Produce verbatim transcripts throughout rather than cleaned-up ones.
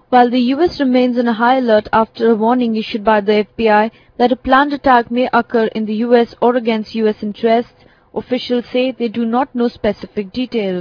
While the U S remains on a high alert after a warning issued by the F B I that a planned attack may occur in the U S or against U S interests, officials say they do not know specific details.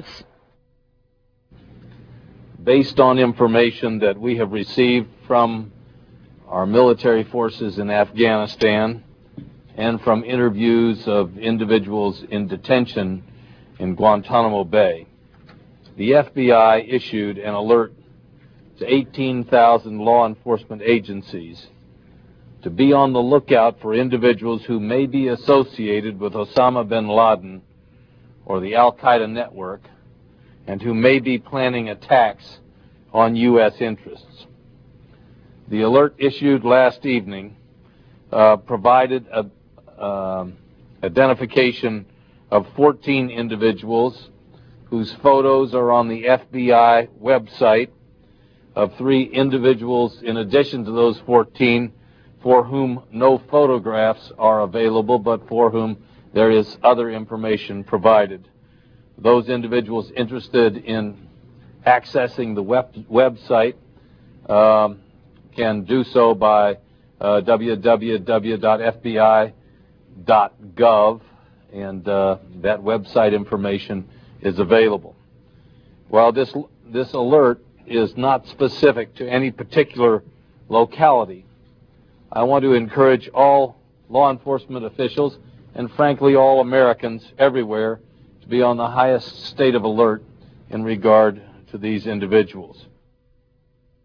Based on information that we have received from our military forces in Afghanistan and from interviews of individuals in detention in Guantanamo Bay, the F B I issued an alert to eighteen thousand law enforcement agencies to be on the lookout for individuals who may be associated with Osama bin Laden or the Al-Qaeda network and who may be planning attacks on U S interests. The alert issued last evening uh, provided a, uh, identification of fourteen individuals whose photos are on the F B I website, of three individuals in addition to those fourteen for whom no photographs are available but for whom there is other information provided. Those individuals interested in accessing the web website um, can do so by uh, w w w dot f b i dot gov, and uh, that website information is available. While this this alert is not specific to any particular locality, I want to encourage all law enforcement officials and frankly all Americans everywhere to be on the highest state of alert in regard to these individuals.